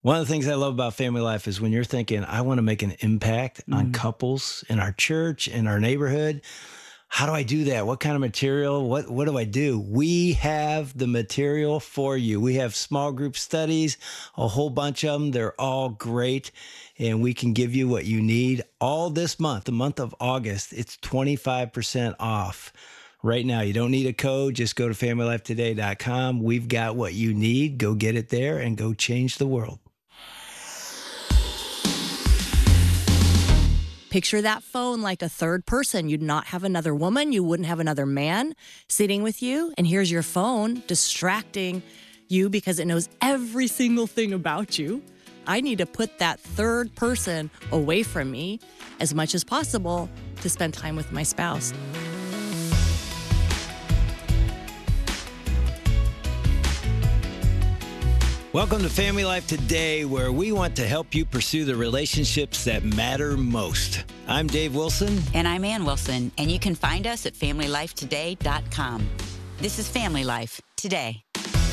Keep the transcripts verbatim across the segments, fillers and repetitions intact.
One of the things I love about Family Life is when you're thinking, I want to make an impact on Mhm. couples in our church, in our neighborhood. How do I do that? What kind of material? What what do I do? We have the material for you. We have small group studies, a whole bunch of them. They're all great, and we can give you what you need all this month, the month of August. It's twenty-five percent off. Right now, you don't need a code. Just go to family life today dot com. We've got what you need. Go get it there and go change the world. Picture that phone like a third person. You'd not have another woman. You wouldn't have another man sitting with you. And here's your phone distracting you because it knows every single thing about you. I need to put that third person away from me as much as possible to spend time with my spouse. Welcome to Family Life Today, where we want to help you pursue the relationships that matter most. I'm Dave Wilson. And I'm Ann Wilson, and you can find us at family life today dot com. This is Family Life Today.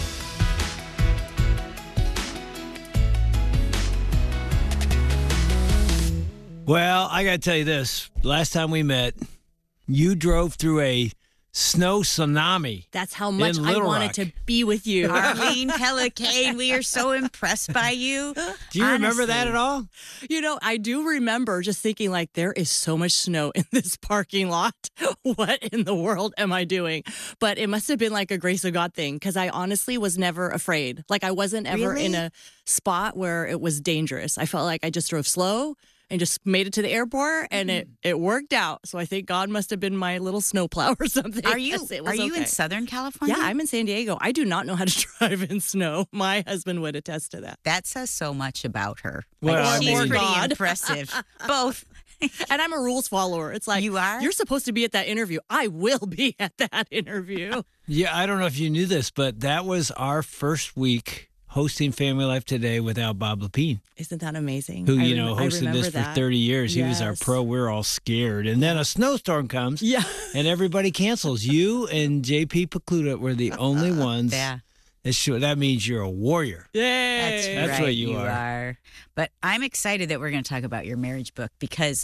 Well, I got to tell you this. Last time we met, you drove through a snow tsunami. That's how much in I Little wanted Rock. to be with you. Arlene Pelicane, we are so impressed by you. Do you remember that Honestly. at all? You know, I do remember just thinking like, there is so much snow in this parking lot. What in the world am I doing? But it must have been like a grace of God thing because I honestly was never afraid. Like I wasn't ever Really? in a spot where it was dangerous. I felt like I just drove slow and just made it to the airport and it, it worked out. So I think God must have been my little snowplow or something. Are you, 'cause it was are you okay. in Southern California? Yeah, I'm in San Diego. I do not know how to drive in snow. My husband would attest to that. That says so much about her. Well, Like, I she's mean- pretty God. impressive. Both. And I'm a rules follower. It's like, You are? You're supposed to be at that interview. I will be at that interview. Yeah, I don't know if you knew this, but that was our first week hosting Family Life Today without Bob Lepine, Isn't that amazing? who, I you rem- know, I hosted remember this for that. thirty years. He was our Yes. pro. We're all scared. And then a snowstorm comes. Yeah. And everybody cancels. You and J P Pokluda were the only ones. Yeah. That, show, that means you're a warrior. Yay. That's, That's right, what you are. are. But I'm excited that we're going to talk about your marriage book because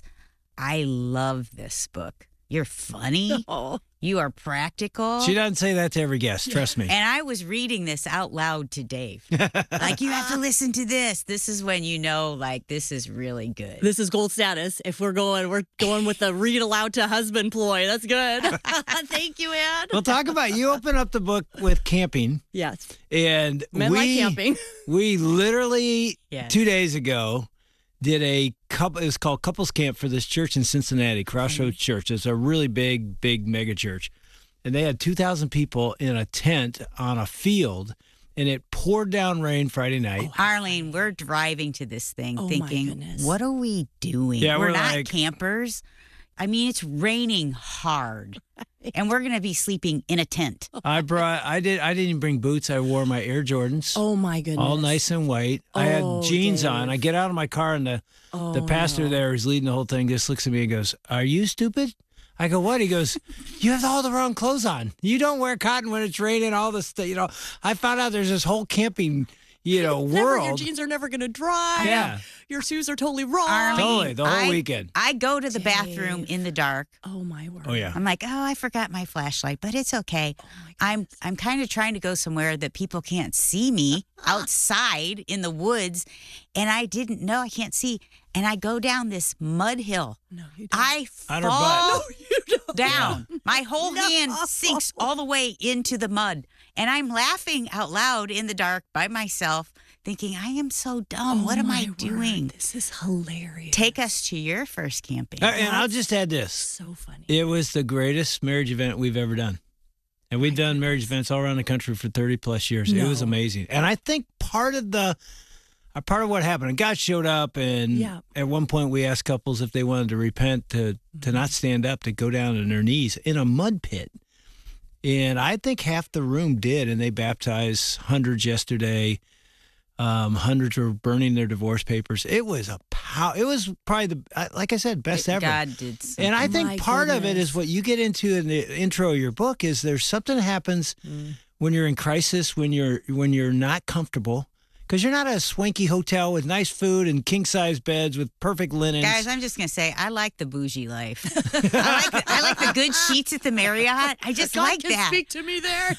I love this book. You're funny. Oh, You are practical. She doesn't say that to every guest. Trust me. And I was reading this out loud to Dave. Like, you have to listen to this. This is when you know, like, this is really good. this is gold status. If we're going, we're going with the read aloud to husband ploy. That's good. Thank you, Ann. We'll talk about you open up the book with camping. Yes. And Men we, like camping. we literally Yes. two days ago did a couple. It was called Couples Camp for this church in Cincinnati, Crossroads Church. It's a really big, big mega church, and they had two thousand people in a tent on a field, and it poured down rain Friday night. Arlene, we're driving to this thing Oh, my thinking, goodness. what are we doing? Yeah, we're, we're not like- campers. I mean, it's raining hard. And we're going to be sleeping in a tent. I brought. I did. I didn't even bring boots. I wore my Air Jordans. Oh, my goodness. All nice and white. I had Oh, jeans on. Dave. I get out of my car, and the the Oh, pastor no. there who's leading the whole thing just looks at me and goes, "Are you stupid?" I go, "What?" He goes, "You have all the wrong clothes on. You don't wear cotton when it's raining. All this, st-. you know." I found out there's this whole camping, you know, Never, your world. jeans are never going to dry. Yeah. Your shoes are totally wrong. Arlene, Totally, the whole I- weekend. I go to the bathroom Dave. in the dark. Oh, my word. Oh yeah. I'm like, oh, I forgot my flashlight, but it's okay. Oh, my I'm I'm kind of trying to go somewhere that people can't see me outside in the woods, and I didn't know I can't see. And I go down this mud hill. No, you don't. I On her fall butt. you don't. down. My whole No. hand sinks all the way into the mud, and I'm laughing out loud in the dark by myself, thinking, I am so dumb. Oh, what am my I word. doing? This is hilarious. Take us to your first camping. Uh, and I'll just add this. So funny. It was the greatest marriage event we've ever done. And we've done marriage events all around the country for thirty plus years. It was No. amazing. And I think part of the uh, part of what happened, and God showed up, and Yeah. at one point we asked couples if they wanted to repent to to not stand up, to go down on their knees in a mud pit. And I think half the room did, and they baptized hundreds yesterday. Um, hundreds were burning their divorce papers. It was a pow. It was probably the uh, like I said, best ever. God did something. And I think My part of it goodness. is what you get into in the intro of your book is there's something that happens when you're in crisis, when you're when you're not comfortable, Because you're not at a swanky hotel with nice food and king-size beds with perfect linens. Guys, I'm just gonna say I like the bougie life. I like the, I like the good sheets at the Marriott. I just God like can that. speak to me there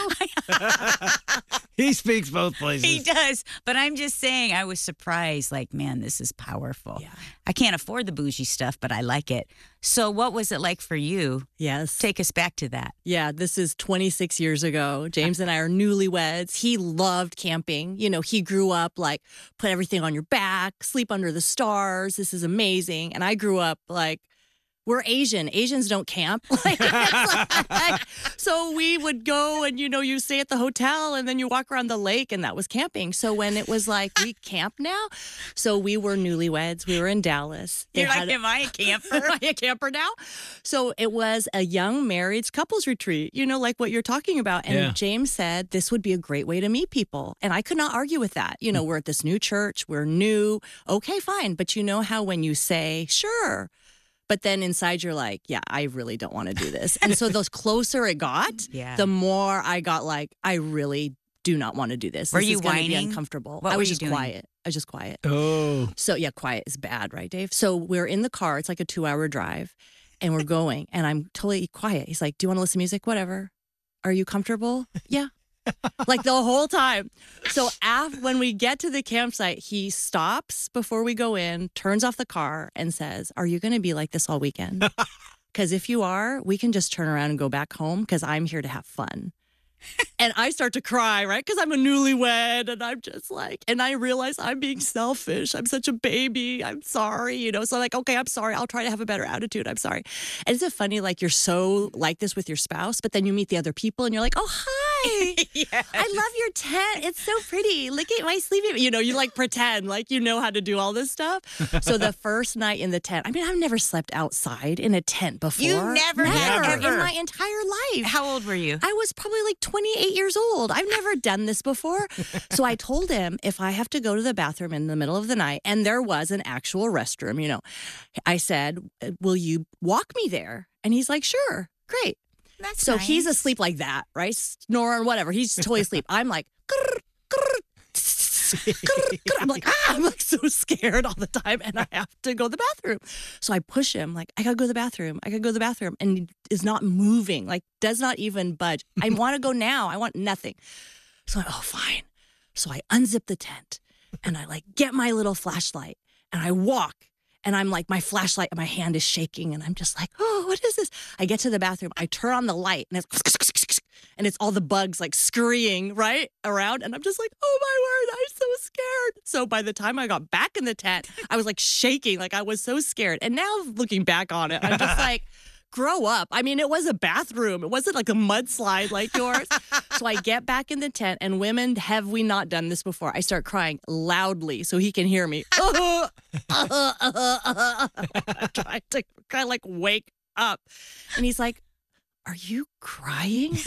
too. He speaks both places. He does, but I'm just saying I was surprised. Like, man, this is powerful. Yeah. I can't afford the bougie stuff, but I like it. So, what was it like for you? Yes. Take us back to that. Yeah, this is twenty-six years ago. James and I are newlyweds. He loved camping. You know, he grew up like put everything on your back, sleep under the stars. This is amazing. And I grew up like, we're Asian. Asians don't camp. Like, it's like- so we would go and, you know, you stay at the hotel and then you walk around the lake and that was camping. So when it was like, we camp now. So we were newlyweds. We were in Dallas. They You're like, had- am I a camper? Am I a camper now? So it was a young married couples retreat, you know, like what you're talking about. And Yeah. James said this would be a great way to meet people. And I could not argue with that. You know, we're at this new church, we're new. Okay, fine. But you know how when you say, sure, but then inside you're like, yeah, I really don't want to do this. And so the closer it got, Yeah. the more I got like, I really do not want to do this. Were this you is gonna be whining? uncomfortable. What I were was you just doing? quiet. I was just quiet. Oh. So yeah, quiet is bad, right, Dave? So we're in the car. It's like a two-hour drive, and we're going, and I'm totally quiet. He's like, "Do you want to listen to music? Whatever. Are you comfortable? Yeah." Like the whole time. So after, when we get to the campsite, he stops before we go in, turns off the car, and says, "Are you going to be like this all weekend? Because if you are, we can just turn around and go back home because I'm here to have fun." And I start to cry, right? Because I'm a newlywed and I'm just like, and I realize I'm being selfish. I'm such a baby. I'm sorry, you know? So like, okay, I'm sorry. I'll try to have a better attitude. I'm sorry. And isn't it funny? Like you're so like this with your spouse, but then you meet the other people and you're like, oh, hi. Yes. I love your tent. It's so pretty. Look at my sleeping. You know, you like pretend like you know how to do all this stuff. So the first night in the tent, I mean, I've never slept outside in a tent before. You never had, Never ever. in my entire life. How old were you? I was probably like twenty-eight years old. I've never done this before. So I told him if I have to go to the bathroom in the middle of the night, and there was an actual restroom, you know, I said, will you walk me there? And he's like, sure, great. That's So nice. he's asleep like that, right? Snoring, whatever. He's totally asleep. I'm like, grr, grr, grr, grr. I'm like, ah, I'm like so scared all the time, and I have to go to the bathroom. So I push him, like, I gotta go to the bathroom. I gotta go to the bathroom, and he is not moving, like, does not even budge. I want to go now. I want nothing. So I'm like, oh, fine. So I unzip the tent, and I like get my little flashlight, and I walk. And I'm like, my flashlight, my hand is shaking. And I'm just like, oh, what is this? I get to the bathroom. I turn on the light and it's, and it's all the bugs like scurrying right around. And I'm just like, oh my word, I'm so scared. So by the time I got back in the tent, I was like shaking. Like I was so scared. And now looking back on it, I'm just like, grow up. I mean, it was a bathroom. It wasn't like a mudslide like yours. So I get back in the tent, and women, have we not done this before? I start crying loudly so he can hear me. Uh, uh, uh, uh, I'm trying to kind of like wake up. And he's like, are you crying?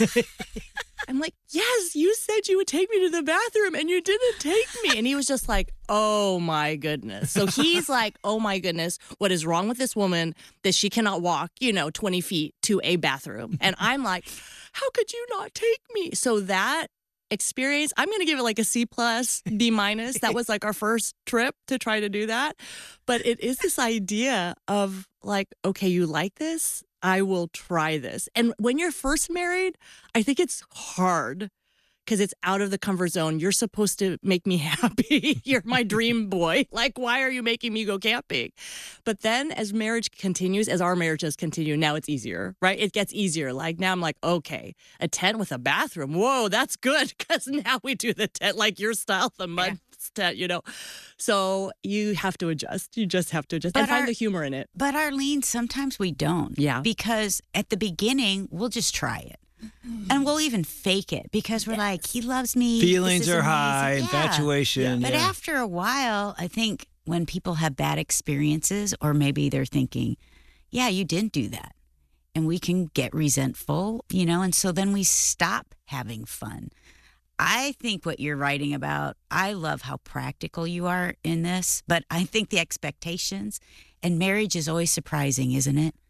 I'm like, yes, you said you would take me to the bathroom and you didn't take me. And he was just like, oh my goodness. So he's like, oh my goodness, what is wrong with this woman that she cannot walk, you know, twenty feet to a bathroom? And I'm like, how could you not take me? So that experience, I'm going to give it like a C plus, B minus. That was like our first trip to try to do that. But it is this idea of like, okay, you like this? I will try this. And when you're first married, I think it's hard because it's out of the comfort zone. You're supposed to make me happy. You're my dream boy. Like, why are you making me go camping? But then as marriage continues, as our marriage has continued, now it's easier, right? It gets easier. Like now I'm like, okay, a tent with a bathroom. Whoa, that's good. Because now we do the tent like your style, the mud tent, you know? So you have to adjust. You just have to adjust But and find our- the humor in it. But Arlene, sometimes we don't. Yeah. Because at the beginning, we'll just try it. And we'll even fake it because we're like, he loves me. Feelings This is are high, amazing. Yeah. infatuation. But yeah. after a while, I think when people have bad experiences, or maybe they're thinking, yeah, you didn't do that. And we can get resentful, you know, and so then we stop having fun. I think what you're writing about, I love how practical you are in this, but I think the expectations, and marriage is always surprising, isn't it?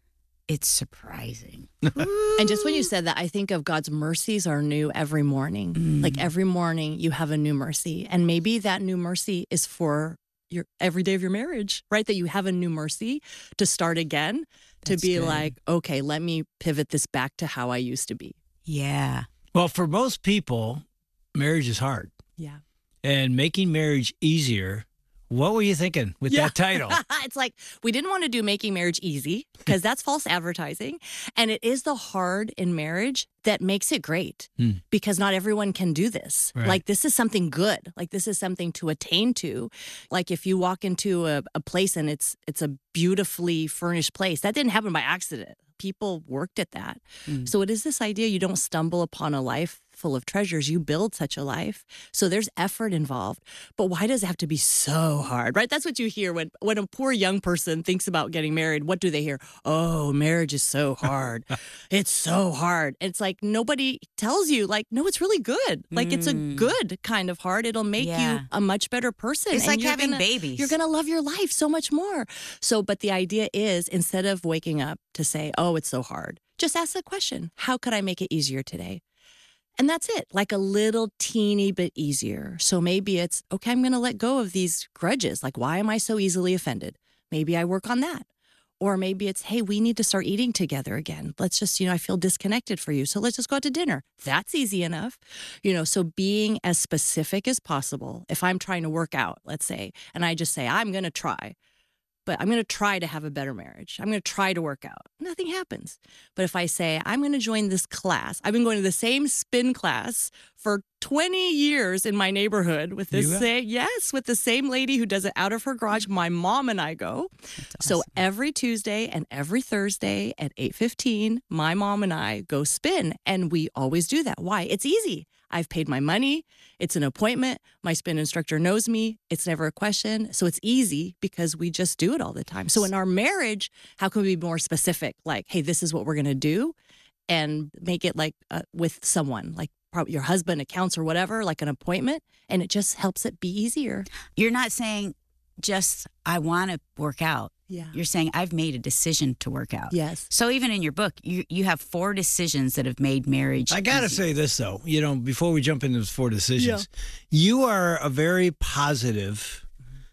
it's surprising. And just when you said that, I think of God's mercies are new every morning. Mm. Like every morning you have a new mercy. And maybe that new mercy is for your every day of your marriage, right? That you have a new mercy to start again, to That's be good. like, okay, let me pivot this back to how I used to be. Yeah. Well, for most people, marriage is hard. Yeah. And making marriage easier, what were you thinking with Yeah. that title? It's like we didn't want to do making marriage easy because that's false advertising. And it is the hard in marriage that makes it great Hmm. because not everyone can do this. Right. Like this is something good. Like this is something to attain to. Like if you walk into a, a place and it's it's a beautifully furnished place, that didn't happen by accident. People worked at that. Mm. So it is this idea you don't stumble upon a life full of treasures. You build such a life. So there's effort involved. But why does it have to be so hard, right? That's what you hear when, when a poor young person thinks about getting married. What do they hear? Oh, marriage is so hard. It's so hard. It's like nobody tells you, like, no, it's really good. Like it's a Mm. good kind of hard. It'll make Yeah. you a much better person. It's and like you're having gonna- babies. You're going to love your life so much more. So, but the idea is instead of waking up to say, oh, it's so hard, just ask the question, how could I make it easier today? And that's it, like a little teeny bit easier. So maybe it's, okay, I'm going to let go of these grudges. Like, why am I so easily offended? Maybe I work on that. Or maybe it's, hey, we need to start eating together again. Let's just, you know, I feel disconnected for you. So let's just go out to dinner. That's easy enough. You know, so being as specific as possible. If I'm trying to work out, let's say, and I just say, I'm going to try. But I'm going to try to have a better marriage. I'm going to try to work out. Nothing happens. But if I say, I'm going to join this class, I've been going to the same spin class for twenty years in my neighborhood with this You have? same, yes, with the same lady who does it out of her garage. My mom and I go. That's So awesome. every Tuesday and every Thursday at eight fifteen, my mom and I go spin. And we always do that. Why? It's easy. I've paid my money. It's an appointment. My spin instructor knows me. It's never a question. So it's easy because we just do it all the time. So in our marriage, how can we be more specific? Like, hey, this is what we're going to do, and make it like uh, with someone, like probably your husband, a counselor, whatever, like an appointment. And it just helps it be easier. You're not saying just, I want to work out. Yeah. You're saying, I've made a decision to work out. Yes. So even in your book, you, you have four decisions that have made marriage I got to easy. say this, though, you know, before we jump into those four decisions, you are a very positive.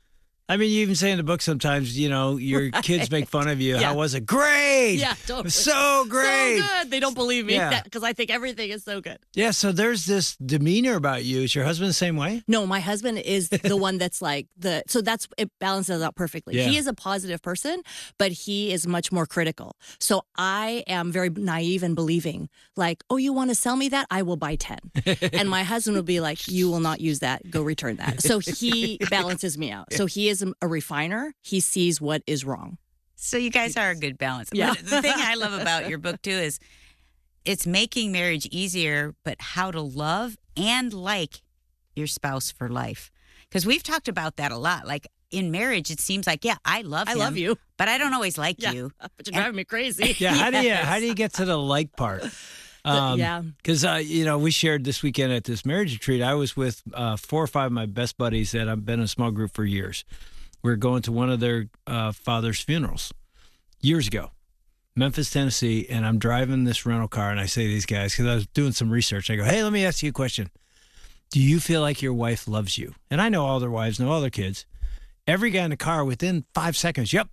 I mean, you even say in the book sometimes, you know, your kids make fun of you. Yeah. How was it? Great. Yeah, It totally. was so great. So good. They don't believe me Yeah. because I think everything is so good. Yeah, so there's this demeanor about you. Is your husband the same way? No, my husband is the one that's like the, so that's, it balances out perfectly. Yeah. He is a positive person, but he is much more critical. So I am very naive and believing, like, oh, you want to sell me that? I will buy ten. And my husband will be like, you will not use that. Go return that. So he balances me out. So he is a, a refiner. He sees what is wrong. So you guys are a good balance. Yeah. But the thing I love about your book too is it's making marriage easier, but how to love and like your spouse for life. Because we've talked about that a lot. Like in marriage, it seems like, yeah, I love I him, love you. but I don't always like Yeah. you. But you're driving me crazy. Yeah, how do you how do you get to the like part? Um, yeah. Because, uh, you know, we shared this weekend at this marriage retreat. I was with uh, four or five of my best buddies that I've been in a small group for years. We are going to one of their uh, father's funerals years ago, Memphis, Tennessee. And I'm driving this rental car, and I say to these guys, because I was doing some research, I go, hey, let me ask you a question. Do you feel like your wife loves you? And I know all their wives, know all their kids. Every guy in the car within five seconds, yep.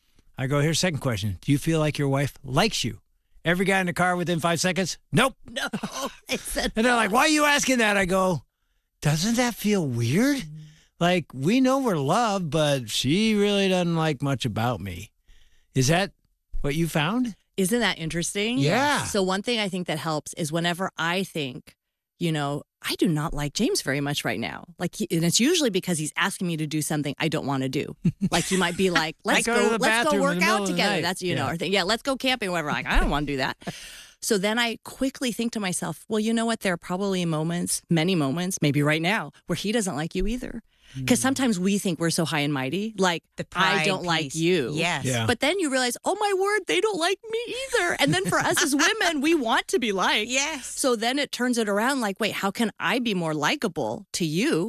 I go, here's second question. Do you feel like your wife likes you? Every guy in the car within five seconds, nope. No. I said, And they're like, why are you asking that? I go, doesn't that feel weird? Like, we know we're loved, but she really doesn't like much about me. Is that what you found? isn't that interesting? Yeah. So one thing I think that helps is whenever I think, you know, I do not like James very much right now. Like, he, and it's usually because he's asking me to do something I don't want to do. Like, he might be like, "Let's go go, to the let's go bathroom in work the middle out of the together." night. That's you know, Yeah. or think, yeah, let's go camping, or whatever. Like, I don't want to do that. So then I quickly think to myself, well, you know what? There are probably moments, many moments, maybe right now, where he doesn't like you either. Because sometimes we think we're so high and mighty, like, The I pride don't like piece. you. Yes. Yeah. But then you realize, oh my word, they don't like me either. And then for us as women, we want to be liked. Yes. So then it turns it around like, wait, how can I be more likable to you?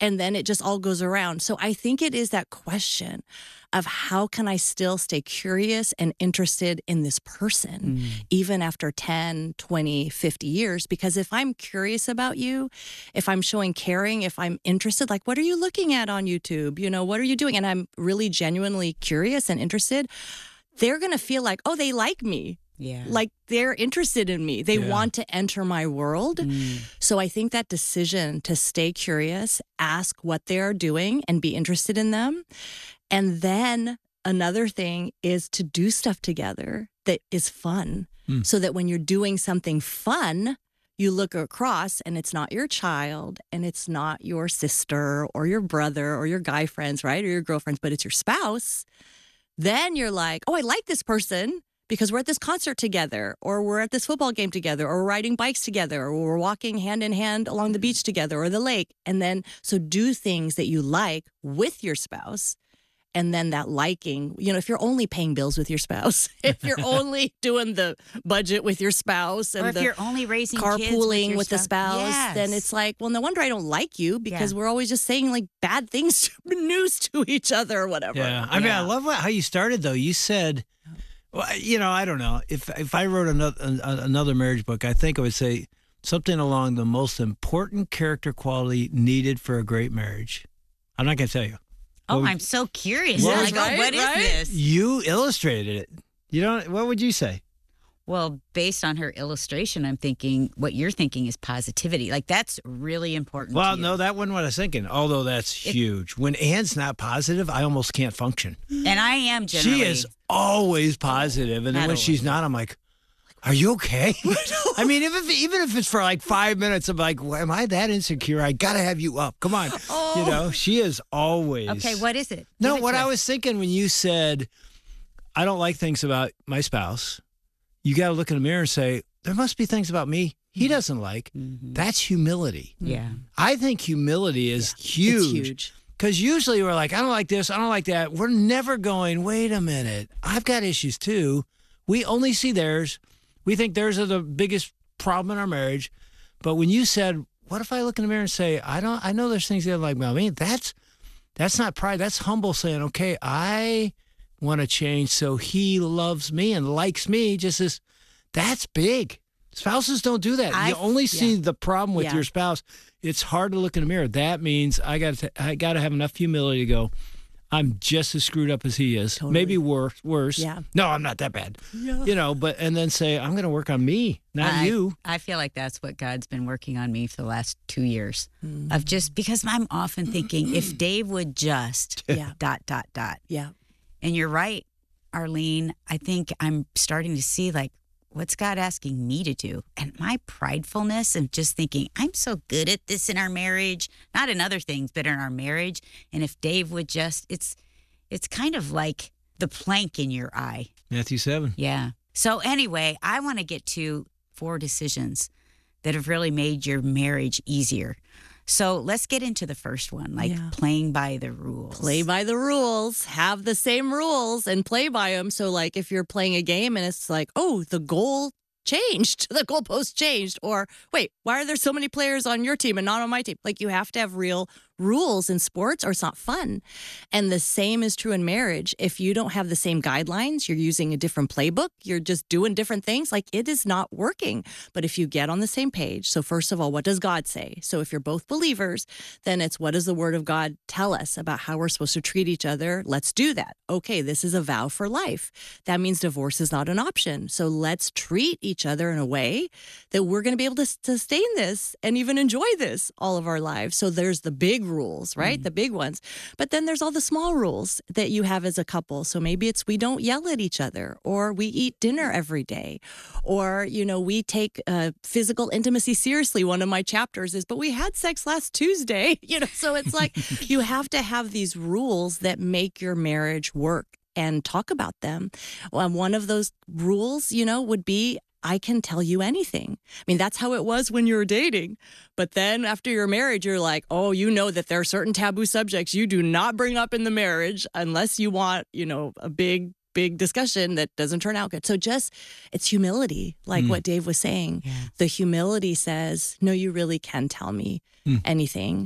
And then it just all goes around. So I think it is that question of how can I still stay curious and interested in this person, Mm. even after ten, twenty, fifty years? Because if I'm curious about you, if I'm showing caring, if I'm interested, like, what are you looking at on YouTube? You know, what are you doing? And I'm really genuinely curious and interested, they're going to feel like, oh, they like me. Yeah. Like they're interested in me. They Yeah. want to enter my world. Mm. So I think that decision to stay curious, ask what they are doing and be interested in them. And then another thing is to do stuff together that is fun. Mm. So that when you're doing something fun, you look across and it's not your child and it's not your sister or your brother or your guy friends, right? Or your girlfriends, but it's your spouse. Then you're like, oh, I like this person because we're at this concert together, or we're at this football game together, or we're riding bikes together, or we're walking hand in hand along the beach together or the lake. And then, so do things that you like with your spouse. And then that liking, you know, if you're only paying bills with your spouse, if you're only doing the budget with your spouse and Or if the you're only raising kids carpooling your with the spouse, Yes. then it's like, well, no wonder I don't like you because Yeah. we're always just saying like bad things, news to each other or whatever. Yeah, I mean, I Yeah. love what, how you started though. You said, well, you know, I don't know if if I wrote another another marriage book, I think I would say something along the most important character quality needed for a great marriage. I'm not going to tell you. Oh, What would- I'm so curious. What I'm was- like, oh, Right, what is right? this? You illustrated it. You don't. What would you say? Well, based on her illustration, I'm thinking what you're thinking is positivity. Like that's really important. Well, to you. no, that wasn't what I was thinking. Although that's It- huge. When Anne's not positive, I almost can't function. And I am generally. She is always positive, and then Not when she's always. not, I'm like, "Are you okay?" I mean, if, if even if it's for like five minutes, I'm like, well, "Am I that insecure? I gotta have you up. Come on." You know, she is always Okay, what is it? No, Give it what to I us. was thinking when you said, "I don't like things about my spouse," you got to look in the mirror and say, "There must be things about me he doesn't like." Mhm. That's humility. Yeah. I think humility is It's huge. huge. Because usually we're like, I don't like this, I don't like that. We're never going, wait a minute, I've got issues too. We only see theirs. We think theirs are the biggest problem in our marriage. But when you said, what if I look in the mirror and say, I don't, I know there's things they don't like about me. That's, that's not pride. That's humble saying, okay, I want to change so he loves me and likes me just as, that's big. Spouses don't do that. I- you only see the problem with Yeah. your spouse. It's hard to look in the mirror. That means I got to I got to have enough humility to go, I'm just as screwed up as he is. Totally. Maybe worse. Worse. Yeah. No, I'm not that bad. Yeah. You know, but and then say I'm going to work on me, not I, you. I feel like that's what God's been working on me for the last two years. Mm. Of just because I'm often thinking if Dave would just Yeah. dot dot dot. Yeah. And you're right, Arlene. I think I'm starting to see like what's God asking me to do? And my pridefulness and just thinking, I'm so good at this in our marriage, not in other things, but in our marriage. And if Dave would just, it's, it's kind of like the plank in your eye. Matthew seven. Yeah. So anyway, I want to get to four decisions that have really made your marriage easier. So let's get into the first one, like Yeah. playing by the rules. Play by the rules, have the same rules and play by them. So, like, if you're playing a game and it's like, oh, the goal changed, the goalpost changed, or wait, why are there so many players on your team and not on my team? Like, you have to have real rules in sports or it's not fun. And the same is true in marriage. If you don't have the same guidelines, you're using a different playbook, you're just doing different things, like it is not working. But if you get on the same page, so first of all, what does God say? So if you're both believers, then it's what does the word of God tell us about how we're supposed to treat each other? Let's do that. Okay, this is a vow for life. That means divorce is not an option. So let's treat each other in a way that we're going to be able to sustain this and even enjoy this all of our lives. So there's the big rules, right? Mm. The big ones. But then there's all the small rules that you have as a couple. So maybe it's we don't yell at each other, or we eat dinner every day, or, you know, we take uh, physical intimacy seriously. One of my chapters is, but we had sex last Tuesday, you know, so it's like you have to have these rules that make your marriage work and talk about them. Well, one of those rules, you know, would be I can tell you anything. I mean, that's how it was when you were dating. But then after you're married, you're like, oh, you know that there are certain taboo subjects you do not bring up in the marriage unless you want, you know, a big, big discussion that doesn't turn out good. So just, it's humility, like Mm. what Dave was saying. Yeah. The humility says, no, you really can tell me Mm. anything.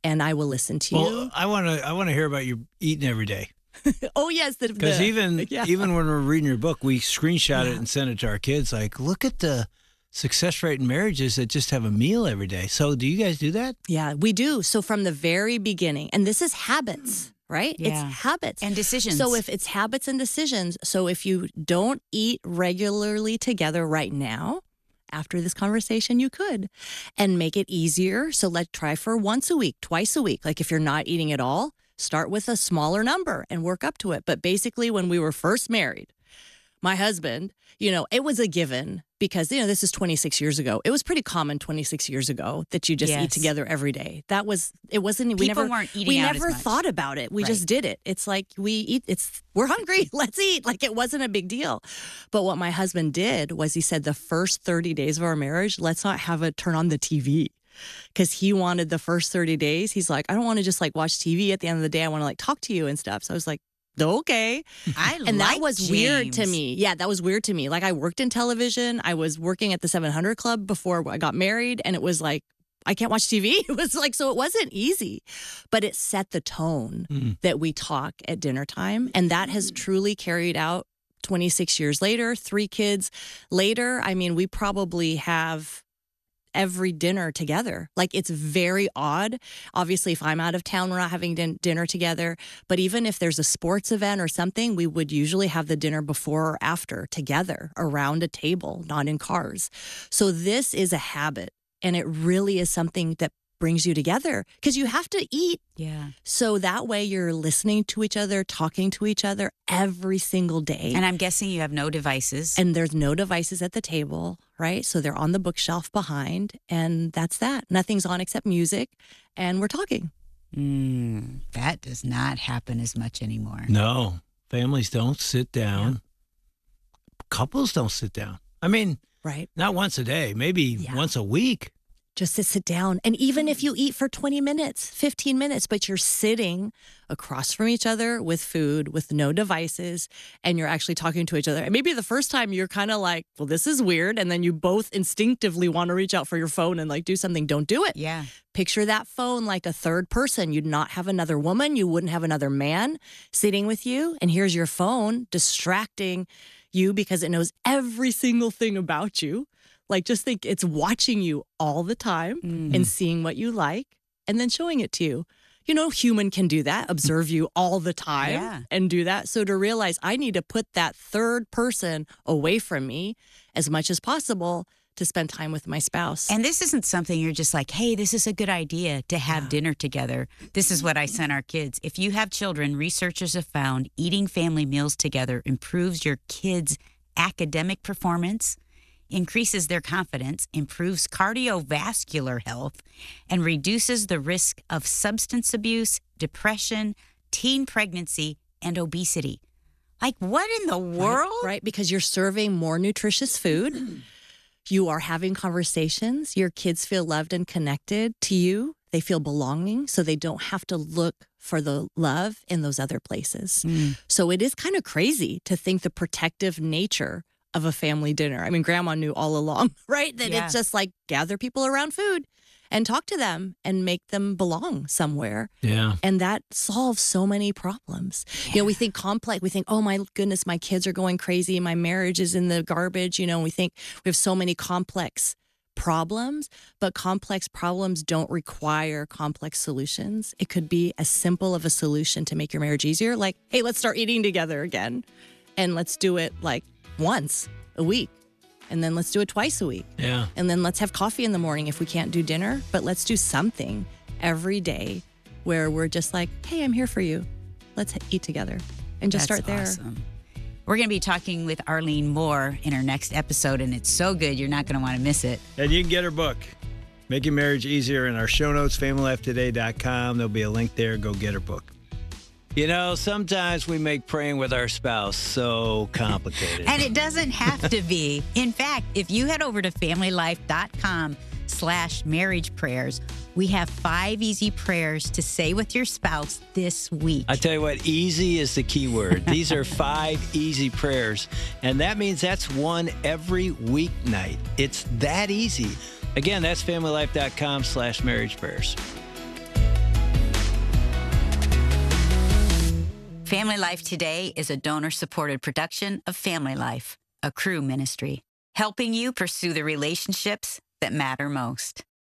and I will listen to Well, you. I want to I want to hear about you eating every day. Oh, yes. Because even yeah. even when we're reading your book, we screenshot yeah. it and send it to our kids. Like, look at the success rate in marriages that just have a meal every day. So do you guys do that? Yeah, we do. So from the very beginning, and this is habits, right? Yeah. It's habits. And decisions. So if it's habits and decisions, so if you don't eat regularly together right now, after this conversation, you could, and make it easier. So let's try for once a week, twice a week. Like if you're not eating at all, start with a smaller number and work up to it. But basically, when we were first married, my husband, you know, it was a given because, you know, this is twenty-six years ago. It was pretty common twenty-six years ago that you just yes. eat together every day. That was, it wasn't, we People never, weren't eating we out never as much. thought about it. We Right. just did it. It's like we eat, it's, we're hungry. Let's eat. Like it wasn't a big deal. But what my husband did was he said the first thirty days of our marriage, let's not have it turn on the T V. Because he wanted the first thirty days. He's like, I don't want to just like watch T V at the end of the day. I want to like talk to you and stuff. So I was like, okay. I and like that was James. weird to me. Yeah, that was weird to me. Like I worked in television. I was working at the seven hundred Club before I got married. And it was like, I can't watch T V. It was like, so it wasn't easy, but it set the tone mm. that we talk at dinner time. And that has truly carried out twenty-six years later, three kids later. I mean, we probably have every dinner together. Like it's very odd. Obviously, if I'm out of town, we're not having din- dinner together. But even if there's a sports event or something, we would usually have the dinner before or after together around a table, not in cars. So this is a habit. And it really is something that brings you together because you have to eat. Yeah. So that way you're listening to each other, talking to each other every single day. And I'm guessing you have no devices. And there's no devices at the table, right? So they're on the bookshelf behind. And that's that. Nothing's on except music. And we're talking. Mm, that does not happen as much anymore. No. Families don't sit down. Yeah. Couples don't sit down. I mean, right. Not once a day, maybe yeah. once a week. Just to sit down. And even if you eat for twenty minutes, fifteen minutes, but you're sitting across from each other with food, with no devices, and you're actually talking to each other. And maybe the first time you're kind of like, well, this is weird. And then you both instinctively want to reach out for your phone and like do something. Don't do it. Yeah. Picture that phone like a third person. You'd not have another woman. You wouldn't have another man sitting with you. And here's your phone distracting you because it knows every single thing about you. Like, just think it's watching you all the time mm-hmm. and seeing what you like and then showing it to you. You know, human can do that, observe you all the time yeah. and do that. So to realize I need to put that third person away from me as much as possible to spend time with my spouse. And this isn't something you're just like, hey, this is a good idea to have yeah. dinner together. This is what I sent our kids. If you have children, researchers have found eating family meals together improves your kids' academic performance, increases their confidence, improves cardiovascular health, and reduces the risk of substance abuse, depression, teen pregnancy, and obesity. Like, what in the world? Right, right, because you're serving more nutritious food. You are having conversations. Your kids feel loved and connected to you. They feel belonging, so they don't have to look for the love in those other places. Mm. So it is kind of crazy to think the protective nature of a family dinner. I mean, grandma knew all along, right? That yeah. it's just like gather people around food and talk to them and make them belong somewhere. Yeah. And that solves so many problems. Yeah. You know, we think complex, we think, oh my goodness, my kids are going crazy. My marriage is in the garbage. You know, we think we have so many complex problems, but complex problems don't require complex solutions. It could be as simple of a solution to make your marriage easier. Like, hey, let's start eating together again. And let's do it like once a week. And then let's do it twice a week. Yeah. And then let's have coffee in the morning if we can't do dinner. But let's do something every day where we're just like, hey, I'm here for you. Let's eat together. And just That's start there. Awesome. We're going to be talking with Arlene Moore in our next episode, and it's so good you're not going to want to miss it. And you can get her book, Making Marriage Easier, in our show notes, family life today dot com. There'll be a link there. Go get her book. You know, sometimes we make praying with our spouse so complicated. And it doesn't have to be. In fact, if you head over to family life dot com slash marriage prayers, we have five easy prayers to say with your spouse this week. I tell you what, easy is the key word. These are five easy prayers. And that means that's one every weeknight. It's that easy. Again, that's family life dot com slash marriage prayers. Family Life Today is a donor-supported production of Family Life, a Cru ministry, helping you pursue the relationships that matter most.